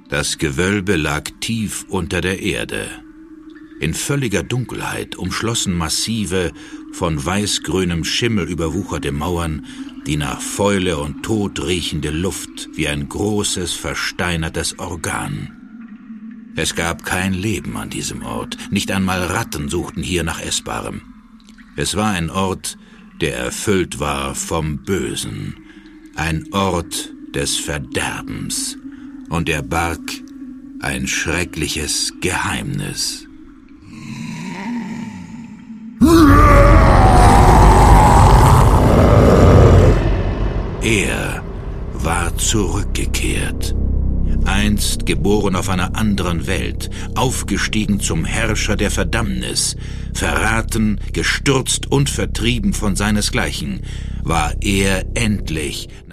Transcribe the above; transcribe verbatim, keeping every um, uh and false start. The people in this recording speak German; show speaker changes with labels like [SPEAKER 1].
[SPEAKER 1] Das Gewölbe lag tief unter der Erde. In völliger Dunkelheit umschlossen massive, von weißgrünem Schimmel überwucherte Mauern die nach Fäule und Tod riechende Luft wie ein großes, versteinertes Organ. Es gab kein Leben an diesem Ort, nicht einmal Ratten suchten hier nach Essbarem. Es war ein Ort, der erfüllt war vom Bösen, ein Ort des Verderbens, und er barg ein schreckliches Geheimnis. Er war zurückgekehrt. Einst geboren auf einer anderen Welt, aufgestiegen zum Herrscher der Verdammnis, verraten, gestürzt und vertrieben von seinesgleichen, war er endlich